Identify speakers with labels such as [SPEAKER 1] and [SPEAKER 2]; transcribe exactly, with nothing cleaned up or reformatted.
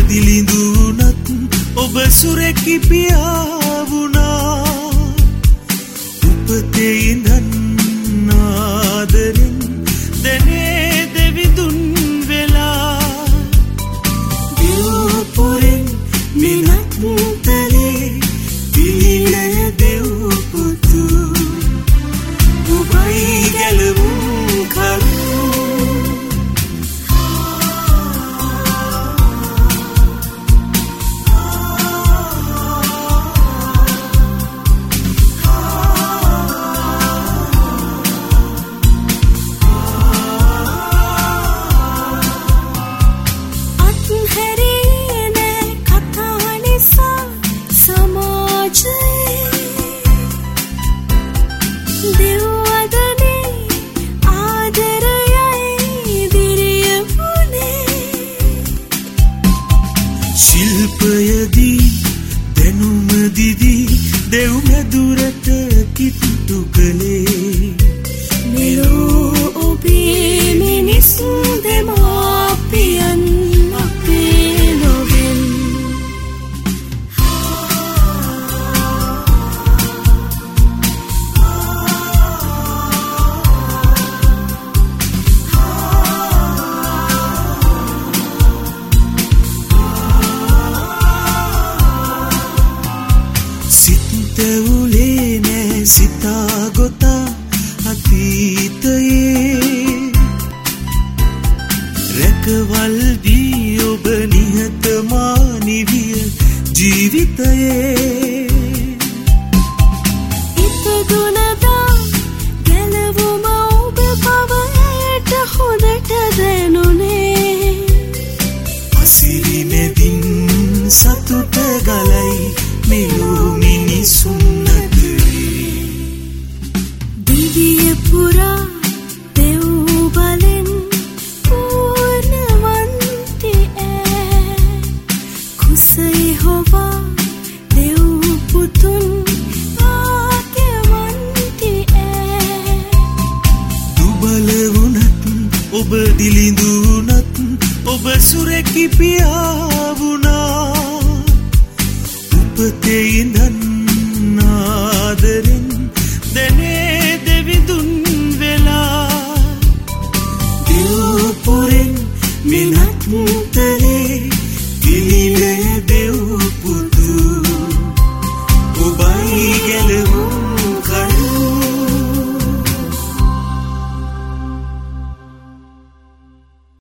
[SPEAKER 1] දිලිඳුනත් ඔබ සුරැකි පියා වුණා. උපතේ ඉඳන් ආදරෙන් දැනේ දෙවිඳුන් වෙලා. දිව්පුරෙන් මිනත් තලේ දිලින දෙව් පුතු ඔබයි ගැලවුම් කරු. ශිල්පයදී දැනුම දිදී දෙව් මැදුරට කිට්ටු කළේ. මෙලෝ ඔබේ මිනිස් දෙමාපියන් අපේ නොවෙන්. සිතවුලේ නෑ සිතා ගොතා අතීතයේ. රැකවල් දී ඔබ නිහතමානී විය ජීවිතයේ.
[SPEAKER 2] ඉපදුනදා ගැලවුම ඔබ පවයට හොඳට දැනුනේ.
[SPEAKER 1] අසිරි මැදින් සතුට ගලයි මෙලෝ මිනිසුන් අතරේ.
[SPEAKER 2] දිවිය පුරා දෙව් බලෙන් පූර්ණවන්ති ඈ. කුසයි හොවා දෙව් පුතුන් ආග්‍යවන්ති ඈ.
[SPEAKER 1] දුබල වුණත් ඔබ දිලිඳුනත් ඔබ සුරැකි පියා වුණා. උපතේ ඉඳන්